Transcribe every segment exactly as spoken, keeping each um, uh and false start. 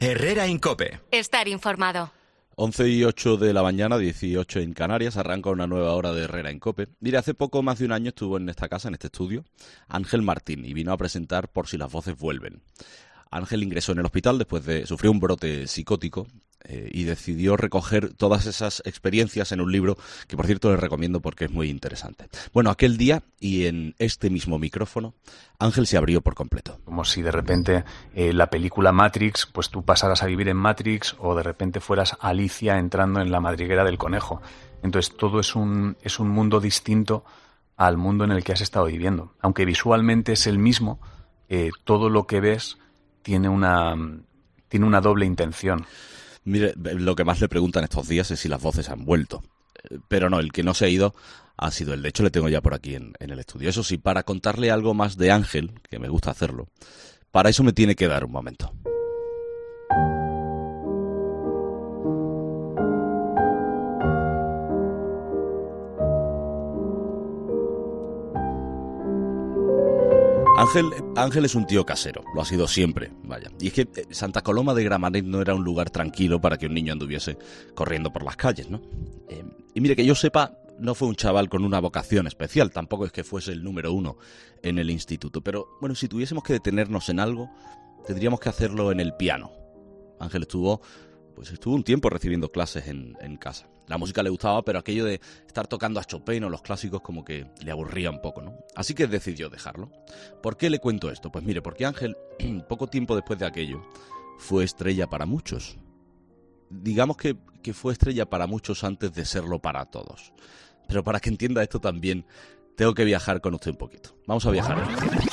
Herrera Incope. Estar informado. once y ocho de la mañana, dieciocho en Canarias, arranca una nueva hora de Herrera Incope. Mire, hace poco más de un año estuvo en esta casa, en este estudio, Ángel Martín, y vino a presentar Por si las voces vuelven. Ángel ingresó en el hospital después de sufrir un brote psicótico eh, y decidió recoger todas esas experiencias en un libro que, por cierto, les recomiendo porque es muy interesante. Bueno, aquel día y en este mismo micrófono, Ángel se abrió por completo. Como si de repente eh, la película Matrix, pues tú pasaras a vivir en Matrix o de repente fueras Alicia entrando en la madriguera del conejo. Entonces todo es un, es un mundo distinto al mundo en el que has estado viviendo. Aunque visualmente es el mismo, eh, todo lo que ves tiene una, tiene una doble intención. Mire, lo que más le preguntan estos días es si las voces han vuelto. Pero no, el que no se ha ido ha sido él. De hecho, le tengo ya por aquí en, en el estudio. Eso sí, para contarle algo más de Ángel, que me gusta hacerlo, para eso me tiene que dar un momento. Ángel, Ángel es un tío casero, lo ha sido siempre, vaya. Y es que Santa Coloma de Gramenet no era un lugar tranquilo para que un niño anduviese corriendo por las calles, ¿no? Eh, y mire, que yo sepa, no fue un chaval con una vocación especial, tampoco es que fuese el número uno en el instituto. Pero, bueno, si tuviésemos que detenernos en algo, tendríamos que hacerlo en el piano. Ángel estuvo, pues estuvo un tiempo recibiendo clases en, en casa. La música le gustaba, pero aquello de estar tocando a Chopin o los clásicos como que le aburría un poco, ¿no? Así que decidió dejarlo. ¿Por qué le cuento esto? Pues mire, porque Ángel, poco tiempo después de aquello, fue estrella para muchos. Digamos que, que fue estrella para muchos antes de serlo para todos. Pero para que entienda esto también, tengo que viajar con usted un poquito. Vamos a viajar.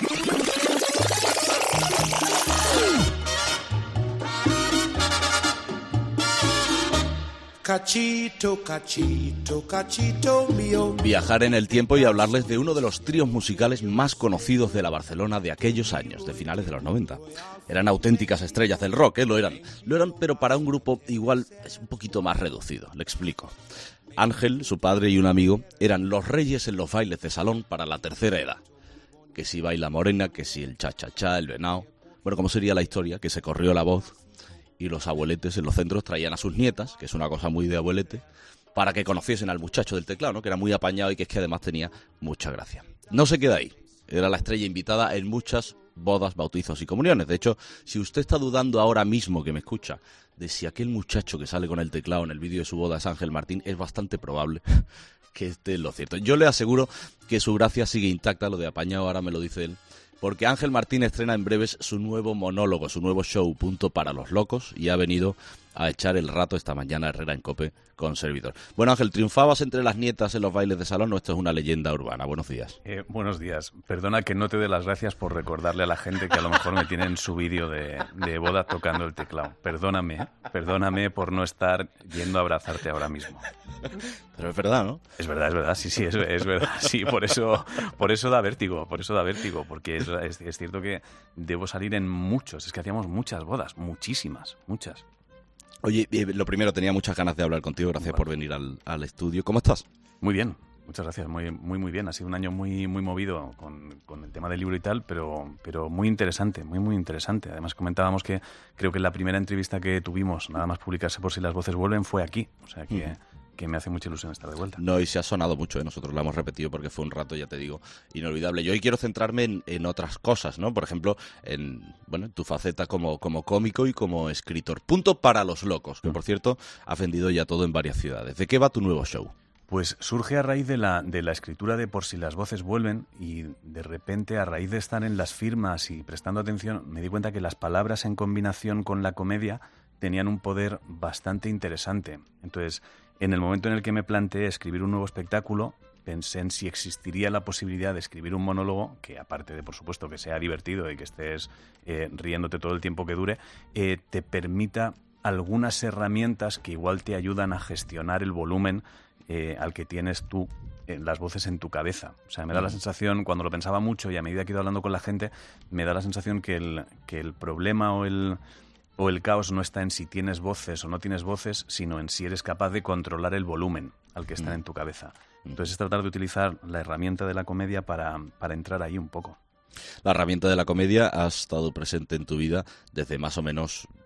Cachito, cachito, cachito mío. Viajar en el tiempo y hablarles de uno de los tríos musicales más conocidos de la Barcelona de aquellos años, de finales de los noventa. Eran auténticas estrellas del rock, ¿eh? Lo eran. Lo eran, pero para un grupo igual es un poquito más reducido. Le explico. Ángel, su padre y un amigo eran los reyes en los bailes de salón para la tercera edad. Que si baila morena, que si el cha-cha-cha, el venao. Bueno, ¿cómo sería la historia? Que se corrió la voz y los abueletes en los centros traían a sus nietas, que es una cosa muy de abuelete, para que conociesen al muchacho del teclado, ¿no? Que era muy apañado y que es que además tenía mucha gracia. No se queda ahí. Era la estrella invitada en muchas bodas, bautizos y comuniones. De hecho, si usted está dudando ahora mismo que me escucha de si aquel muchacho que sale con el teclado en el vídeo de su boda es Ángel Martín, es bastante probable que esté en lo cierto. Yo le aseguro que su gracia sigue intacta, lo de apañado ahora me lo dice él, porque Ángel Martín estrena en breves su nuevo monólogo, su nuevo show, Punto para los Locos, y ha venido a echar el rato esta mañana Herrera Incope con servidor. Bueno, Ángel, ¿triunfabas entre las nietas en los bailes de salón o esto es una leyenda urbana? Buenos días. Eh, buenos días. Perdona que no te dé las gracias por recordarle a la gente que a lo mejor me tiene en su vídeo de, de boda tocando el teclado. Perdóname, ¿eh? Perdóname por no estar yendo a abrazarte ahora mismo. Pero es verdad, ¿no? Es verdad, es verdad, sí, sí, es, es verdad. Sí, por eso, por eso da vértigo, por eso da vértigo, porque es, es, es cierto que debo salir en muchos. Es que hacíamos muchas bodas, muchísimas, muchas. Oye, eh, lo primero, tenía muchas ganas de hablar contigo, gracias bueno. por venir al, al estudio. ¿Cómo estás? Muy bien, muchas gracias, muy muy muy bien. Ha sido un año muy muy movido con, con el tema del libro y tal, pero, pero muy interesante, muy muy interesante. Además comentábamos que creo que la primera entrevista que tuvimos, nada más publicarse Por si las voces vuelven, fue aquí. O sea que... Mm. que me hace mucha ilusión estar de vuelta. No, y se ha sonado mucho, ¿eh? Nosotros lo hemos repetido porque fue un rato, ya te digo, inolvidable. Yo hoy quiero centrarme en, en otras cosas, ¿no? Por ejemplo, en, bueno, en tu faceta como, como cómico y como escritor. Punto para los Locos, que por cierto ha vendido ya todo en varias ciudades. ¿De qué va tu nuevo show? Pues surge a raíz de la, de la escritura de Por si las voces vuelven y de repente a raíz de estar en las firmas y prestando atención me di cuenta que las palabras en combinación con la comedia tenían un poder bastante interesante. Entonces, en el momento en el que me planteé escribir un nuevo espectáculo, pensé en si existiría la posibilidad de escribir un monólogo que, aparte de, por supuesto, que sea divertido y que estés eh, riéndote todo el tiempo que dure, eh, te permita algunas herramientas que igual te ayudan a gestionar el volumen eh, al que tienes tú eh, las voces en tu cabeza. O sea, me da la sensación, cuando lo pensaba mucho y a medida que he ido hablando con la gente, me da la sensación que el, que el problema o el... o el caos no está en si tienes voces o no tienes voces, sino en si eres capaz de controlar el volumen al que está mm. en tu cabeza. Entonces es tratar de utilizar la herramienta de la comedia para, para entrar ahí un poco. La herramienta de la comedia ha estado presente en tu vida desde más o menos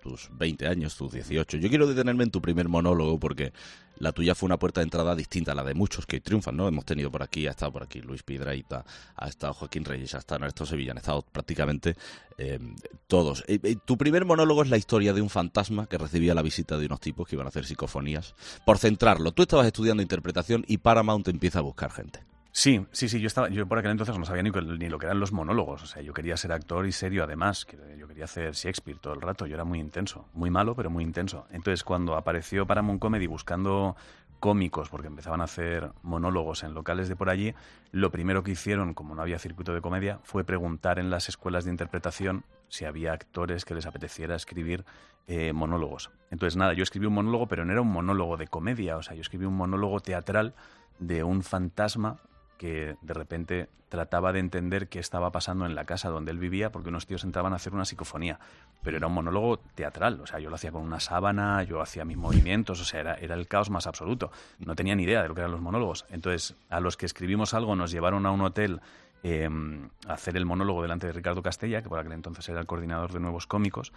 tus veinte años, tus dieciocho. Yo quiero detenerme en tu primer monólogo porque la tuya fue una puerta de entrada distinta a la de muchos que triunfan, ¿no? Hemos tenido por aquí, ha estado por aquí Luis Piedrahita, ha estado Joaquín Reyes, ha estado Ernesto Sevilla, han estado prácticamente eh, todos. Eh, eh, tu primer monólogo es la historia de un fantasma que recibía la visita de unos tipos que iban a hacer psicofonías. Por centrarlo, tú estabas estudiando interpretación y Paramount empieza a buscar gente. Sí, sí, sí, yo estaba, yo por aquel entonces no sabía ni, ni lo que eran los monólogos, o sea, yo quería ser actor y serio además, yo quería hacer Shakespeare todo el rato, yo era muy intenso, muy malo pero muy intenso. Entonces cuando apareció Paramount Comedy buscando cómicos, porque empezaban a hacer monólogos en locales de por allí, lo primero que hicieron, como no había circuito de comedia, fue preguntar en las escuelas de interpretación si había actores que les apeteciera escribir eh, monólogos. Entonces nada, yo escribí un monólogo, pero no era un monólogo de comedia, o sea, yo escribí un monólogo teatral de un fantasma que de repente trataba de entender qué estaba pasando en la casa donde él vivía, porque unos tíos entraban a hacer una psicofonía. Pero era un monólogo teatral, o sea, yo lo hacía con una sábana, yo hacía mis movimientos, o sea, era, era el caos más absoluto. No tenía ni idea de lo que eran los monólogos. Entonces, a los que escribimos algo nos llevaron a un hotel eh, a hacer el monólogo delante de Ricardo Castella, que por aquel entonces era el coordinador de Nuevos Cómicos.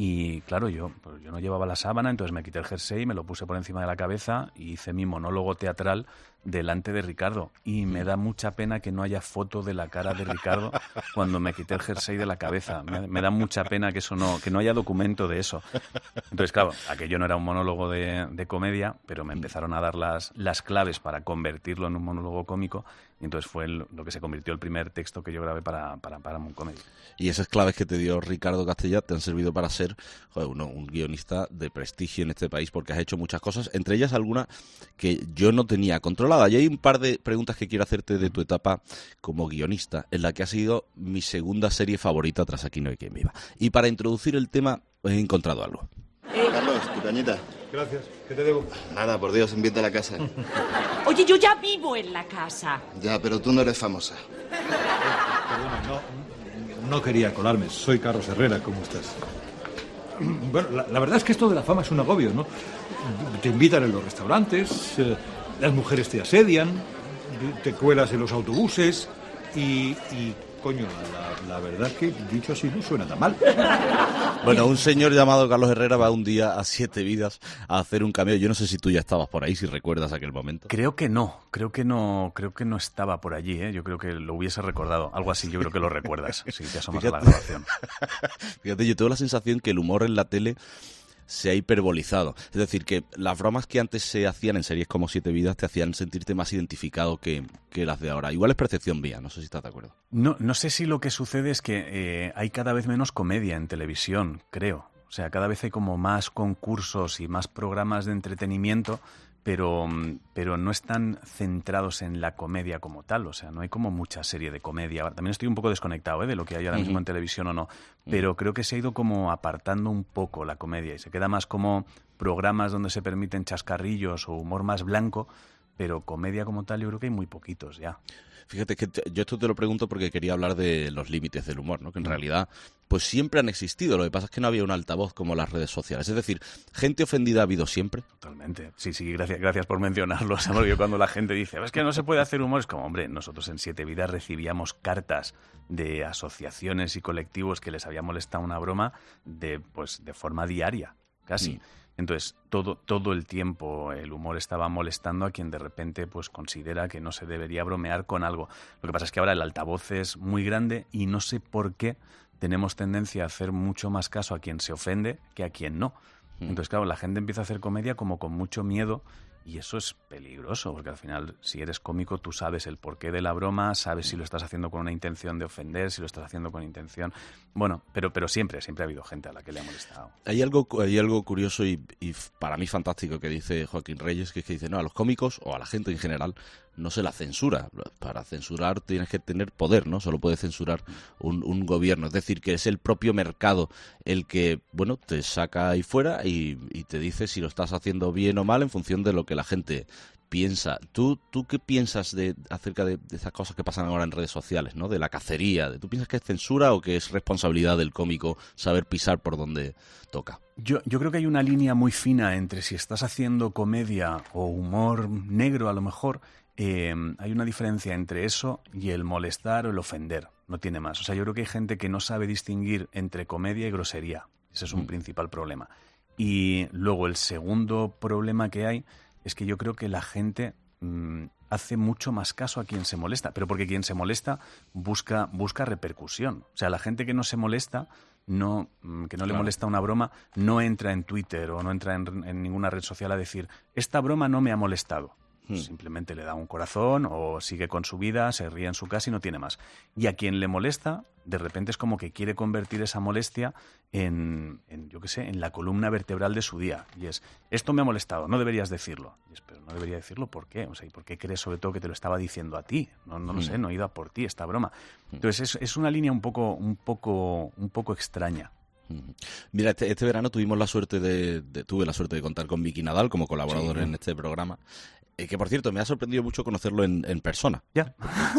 Y claro, yo, pues yo no llevaba la sábana, entonces me quité el jersey, me lo puse por encima de la cabeza y hice mi monólogo teatral delante de Ricardo. Y me da mucha pena que no haya foto de la cara de Ricardo cuando me quité el jersey de la cabeza. Me, me da mucha pena que eso no, que no haya documento de eso. Entonces, claro, aquello no era un monólogo de, de comedia, pero me empezaron a dar las, las claves para convertirlo en un monólogo cómico. Y entonces fue el, lo que se convirtió el primer texto que yo grabé para, para, para Paramount Comedy. Y esas claves que te dio Ricardo Castella te han servido para ser joder, uno, un guionista de prestigio en este país, porque has hecho muchas cosas, entre ellas alguna que yo no tenía controlada. Y hay un par de preguntas que quiero hacerte de tu etapa como guionista, en la que ha sido mi segunda serie favorita tras Aquí no hay quien viva. Y para introducir el tema he encontrado algo. Eh, Carlos, tu cañita. Gracias. ¿Qué te debo? Nada, por Dios, invita a la casa. Oye, yo ya vivo en la casa. Ya, pero tú no eres famosa. Perdona, no, no quería colarme. Soy Carlos Herrera, ¿cómo estás? Bueno, la, la verdad es que esto de la fama es un agobio, ¿no? Te invitan en los restaurantes, eh, las mujeres te asedian, te cuelas en los autobuses y... y coño, la, la verdad es que dicho así no suena tan mal. Bueno, un señor llamado Carlos Herrera va un día a Siete Vidas a hacer un cameo. Yo no sé si tú ya estabas por ahí, si recuerdas aquel momento. Creo que no, creo que no, creo que no estaba por allí, ¿eh? Yo creo que lo hubiese recordado. Algo así, yo creo que lo recuerdas, si te asomas a la grabación. Fíjate, yo tengo la sensación que el humor en la tele se ha hiperbolizado. Es decir, que las bromas que antes se hacían en series como Siete Vidas te hacían sentirte más identificado que, que las de ahora. Igual es percepción mía, no sé si estás de acuerdo. No, no sé si lo que sucede es que eh, hay cada vez menos comedia en televisión, creo. O sea, cada vez hay como más concursos y más programas de entretenimiento, pero, pero no están centrados en la comedia como tal. O sea, no hay como mucha serie de comedia. También estoy un poco desconectado, ¿eh?, de lo que hay ahora mismo en televisión o no. Pero creo que se ha ido como apartando un poco la comedia y se queda más como programas donde se permiten chascarrillos o humor más blanco, pero comedia como tal yo creo que hay muy poquitos ya. Fíjate que te, yo esto te lo pregunto porque quería hablar de los límites del humor, ¿no? Que en realidad pues siempre han existido. Lo que pasa es que no había un altavoz como las redes sociales. Es decir, gente ofendida ha habido siempre. Totalmente. Sí, sí, gracias, gracias por mencionarlo. Porque cuando la gente dice, es que no se puede hacer humor, es como, hombre, nosotros en Siete Vidas recibíamos cartas de asociaciones y colectivos que les había molestado una broma de, pues, de forma diaria, casi. Mm. Entonces, todo, todo el tiempo el humor estaba molestando a quien de repente pues considera que no se debería bromear con algo. Lo que pasa es que ahora el altavoz es muy grande y no sé por qué tenemos tendencia a hacer mucho más caso a quien se ofende que a quien no. Entonces, claro, la gente empieza a hacer comedia como con mucho miedo y eso es peligroso, porque al final, si eres cómico, tú sabes el porqué de la broma, sabes si lo estás haciendo con una intención de ofender, si lo estás haciendo con intención... Bueno, pero, pero siempre, siempre ha habido gente a la que le ha molestado. Hay algo, hay algo curioso y, y para mí fantástico que dice Joaquín Reyes, que es que dice, no, a los cómicos o a la gente en general no se la censura. Para censurar tienes que tener poder, ¿no? Solo puede censurar un, un gobierno. Es decir, que es el propio mercado el que, bueno, te saca ahí fuera y, y te dice si lo estás haciendo bien o mal en función de lo que la gente piensa. ¿Tú, tú qué piensas de acerca de, de esas cosas que pasan ahora en redes sociales, ¿no? De la cacería. ¿Tú piensas que es censura o que es responsabilidad del cómico saber pisar por donde toca? Yo, yo creo que hay una línea muy fina entre si estás haciendo comedia o humor negro, a lo mejor. Eh, hay una diferencia entre eso y el molestar o el ofender. No tiene más. O sea, yo creo que hay gente que no sabe distinguir entre comedia y grosería. Ese es un mm. principal problema. Y luego el segundo problema que hay es que yo creo que la gente mmm, hace mucho más caso a quien se molesta, pero porque quien se molesta busca, busca repercusión. O sea, la gente que no se molesta, no, que no le claro. molesta una broma, no entra en Twitter o no entra en, en ninguna red social a decir, esta broma no me ha molestado. Hmm. Simplemente le da un corazón o sigue con su vida, se ríe en su casa y no tiene más. Y a quien le molesta, de repente es como que quiere convertir esa molestia en, en yo qué sé, en la columna vertebral de su día. Y es, esto me ha molestado, no deberías decirlo. Y es, pero no debería decirlo, ¿por qué? O sea, ¿y por qué crees sobre todo que te lo estaba diciendo a ti? No, no lo hmm. sé, no he ido a por ti esta broma. Entonces es, es una línea un poco, un poco, un poco extraña. Mira, este, este verano tuvimos la suerte de, de, tuve la suerte de contar con Miki Nadal como colaborador sí, en este programa. Eh, que, por cierto, me ha sorprendido mucho conocerlo en, en persona. Ya.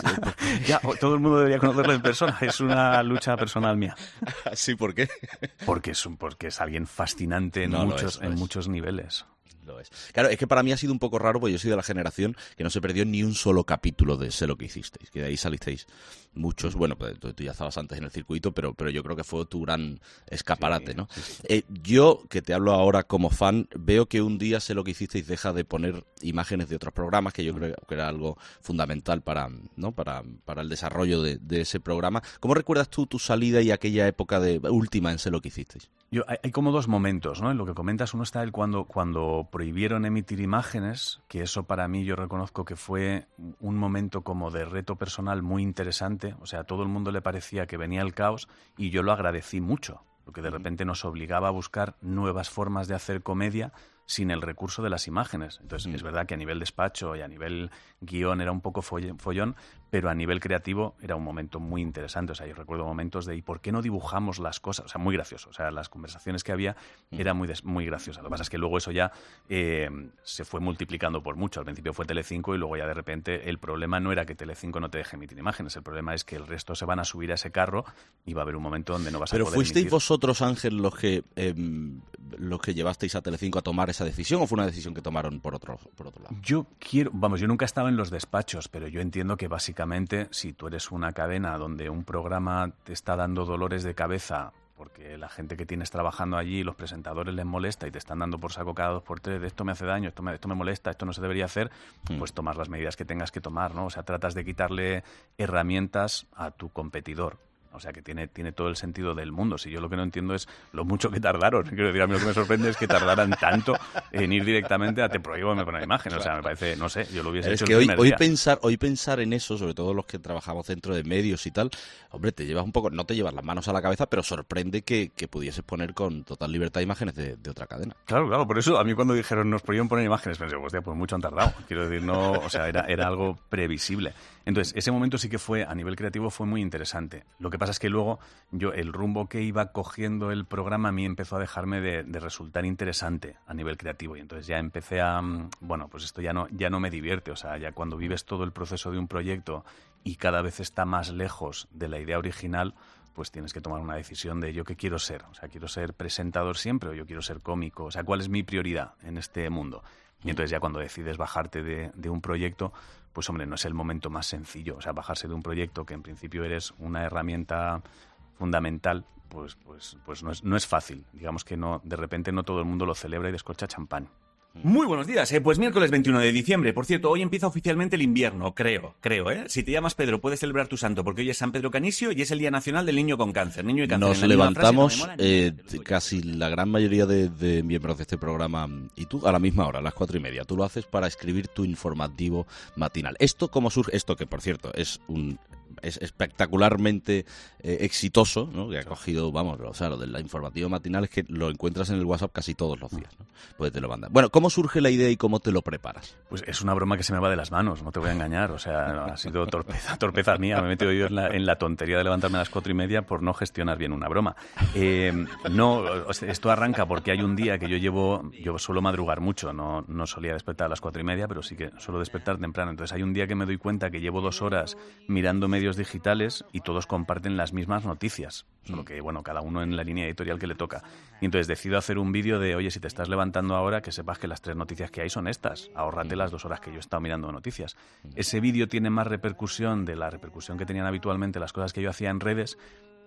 ya, todo el mundo debería conocerlo en persona. Es una lucha personal mía. ¿Sí? ¿Por qué? Porque es, un, porque es alguien fascinante en, no, muchos, es, en muchos niveles. Lo es. Claro, es que para mí ha sido un poco raro, porque yo soy de la generación que no se perdió ni un solo capítulo de Sé lo que hicisteis, que de ahí salisteis muchos. Bueno, pues tú, tú ya estabas antes en el circuito, pero, pero yo creo que fue tu gran escaparate, sí, ¿no? Sí, sí. Eh, yo, que te hablo ahora como fan, veo que un día Sé lo que hicisteis deja de poner imágenes de otros programas, que yo creo que era algo fundamental para, ¿no? para, para el desarrollo de, de ese programa. ¿Cómo recuerdas tú tu salida y aquella época de última en Sé lo que hicisteis? Yo, hay, hay como dos momentos, ¿no? En lo que comentas, uno está el cuando, cuando prohibieron emitir imágenes, que eso para mí yo reconozco que fue un momento como de reto personal muy interesante. O sea, a todo el mundo le parecía que venía el caos y yo lo agradecí mucho, porque de repente nos obligaba a buscar nuevas formas de hacer comedia sin el recurso de las imágenes. Entonces, mm. es verdad que a nivel despacho y a nivel guión era un poco follón, pero a nivel creativo era un momento muy interesante. O sea, yo recuerdo momentos de ¿y por qué no dibujamos las cosas? O sea, muy gracioso. O sea, las conversaciones que había mm. eran muy, des- muy graciosas. Lo que pasa es que luego eso ya eh, se fue multiplicando por mucho. Al principio fue Telecinco y luego ya de repente el problema no era que Telecinco no te deje emitir imágenes. El problema es que el resto se van a subir a ese carro y va a haber un momento donde no vas pero a poder fuisteis emitir. Vosotros, Ángel, los que eh, los que llevasteis a Telecinco a tomar esa decisión, o fue una decisión que tomaron por otro, por otro lado? Yo quiero, vamos, yo nunca he estado en los despachos, pero yo entiendo que básicamente si tú eres una cadena donde un programa te está dando dolores de cabeza porque la gente que tienes trabajando allí, los presentadores les molesta y te están dando por saco cada dos por tres, de esto me hace daño, esto me, esto me molesta, esto no se debería hacer, mm. pues tomas las medidas que tengas que tomar, ¿no? O sea, tratas de quitarle herramientas a tu competidor. O sea, que tiene, tiene todo el sentido del mundo. Si yo lo que no entiendo es lo mucho que tardaron. Quiero decir, a mí lo que me sorprende es que tardaran tanto en ir directamente a te prohíbo me poner imagen. O sea, me parece, no sé, yo lo hubiese es hecho que el hoy, primer hoy día. pensar hoy pensar en eso, sobre todo los que trabajamos dentro de medios y tal, hombre, te llevas un poco, no te llevas las manos a la cabeza, pero sorprende que, que pudieses poner con total libertad imágenes de, de otra cadena. Claro, claro, por eso a mí cuando dijeron nos prohíben poner imágenes, pensé, hostia, pues mucho han tardado. Quiero decir, no, o sea, era, era algo previsible. Entonces, ese momento sí que fue, a nivel creativo, fue muy interesante. Lo que pasa es que luego yo, el rumbo que iba cogiendo el programa a mí empezó a dejarme de, de resultar interesante a nivel creativo. Y entonces ya empecé a, bueno, pues esto ya no, ya no me divierte. O sea, ya cuando vives todo el proceso de un proyecto y cada vez está más lejos de la idea original, pues tienes que tomar una decisión de yo qué quiero ser. O sea, quiero ser presentador siempre o yo quiero ser cómico. O sea, ¿cuál es mi prioridad en este mundo? Y entonces ya cuando decides bajarte de, de un proyecto, pues hombre, no es el momento más sencillo. O sea, bajarse de un proyecto que en principio eres una herramienta fundamental, pues, pues, pues no es, no es fácil. Digamos que no, de repente no todo el mundo lo celebra y descorcha champán. Muy buenos días, eh. Pues miércoles veintiuno de diciembre. Por cierto, hoy empieza oficialmente el invierno, creo, creo, ¿eh? Si te llamas Pedro, puedes celebrar tu santo, porque hoy es San Pedro Canisio y es el Día Nacional del Niño con Cáncer. Niño y cáncer. Nos levantamos, frase, no eh, casi la gran mayoría de, de miembros de este programa, y tú a la misma hora, a las cuatro y media. Tú lo haces para escribir tu informativo matinal. Esto, ¿cómo surge? Esto que, por cierto, es un... es espectacularmente eh, exitoso, ¿no? Que ha cogido, vamos, o sea, lo del informativo matinal es que lo encuentras en el WhatsApp casi todos los días, ¿no? Pues te lo mandan. Bueno, ¿cómo surge la idea y cómo te lo preparas? Pues es una broma que se me va de las manos, no te voy a engañar, o sea, no, ha sido torpeza, torpeza mía, me he metido yo en la, en la tontería de levantarme a las cuatro y media por no gestionar bien una broma. Eh, no, o sea, esto arranca porque hay un día que yo llevo, yo suelo madrugar mucho, no, no solía despertar a las cuatro y media, pero sí que suelo despertar temprano, entonces hay un día que me doy cuenta que llevo dos horas mirando medios digitales y todos comparten las mismas noticias, solo que, bueno, cada uno en la línea editorial que le toca. Y entonces decido hacer un vídeo de, oye, si te estás levantando ahora, que sepas que las tres noticias que hay son estas, ahórrate las dos horas que yo he estado mirando noticias. Ese vídeo tiene más repercusión de la repercusión que tenían habitualmente las cosas que yo hacía en redes,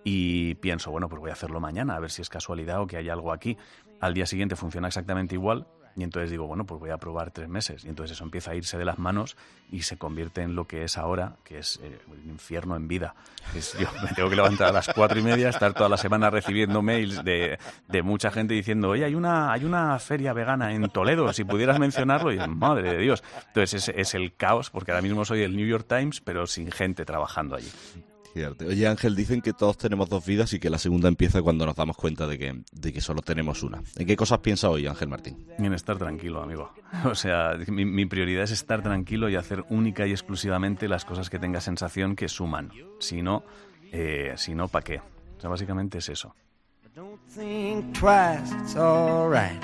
y pienso, bueno, pues voy a hacerlo mañana, a ver si es casualidad o que hay algo aquí. Al día siguiente funciona exactamente igual. Y entonces digo, bueno, pues voy a probar tres meses. Y entonces eso empieza a irse de las manos y se convierte en lo que es ahora, que es eh, un infierno en vida. Es, yo me tengo que levantar a las cuatro y media, estar toda la semana recibiendo mails de, de mucha gente diciendo, oye, hay una, hay una feria vegana en Toledo, si pudieras mencionarlo. Y madre de Dios. Entonces es, es el caos, porque ahora mismo soy el New York Times, pero sin gente trabajando allí. Oye, Ángel, dicen que todos tenemos dos vidas y que la segunda empieza cuando nos damos cuenta de que, de que solo tenemos una. ¿En qué cosas piensa hoy, Ángel Martín? En estar tranquilo, amigo. O sea, mi, mi prioridad es estar tranquilo y hacer única y exclusivamente las cosas que tenga sensación que suman. Si no, eh, si no, ¿para qué? O sea, básicamente es eso. Don't think twice, it's all right.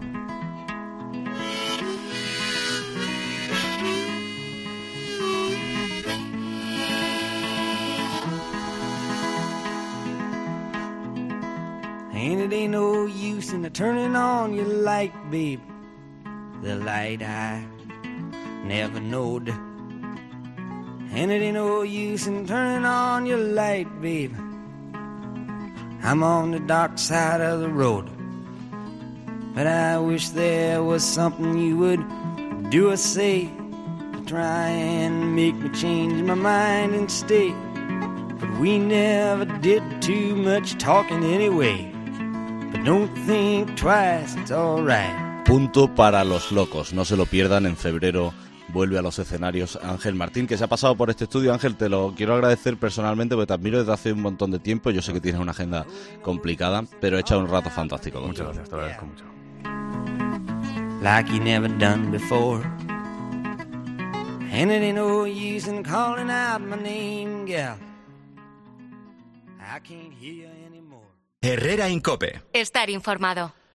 And it ain't no use in turning on your light, babe. The light I never knowed. And it ain't no use in turning on your light, babe. I'm on the dark side of the road. But I wish there was something you would do or say to try and make me change my mind and stay. But we never did too much talking anyway. But don't think twice, it's all right. Punto para los locos, no se lo pierdan, en febrero vuelve a los escenarios Ángel Martín, que se ha pasado por este estudio. Ángel, te lo quiero agradecer personalmente porque te admiro desde hace un montón de tiempo. Yo sé que tienes una agenda complicada, pero he echado un rato fantástico contigo. Muchas gracias, te lo agradezco mucho. Like you never done before. And it ain't no use in calling out my name, gal. I can't hear you anymore. Herrera Incope. Estar informado.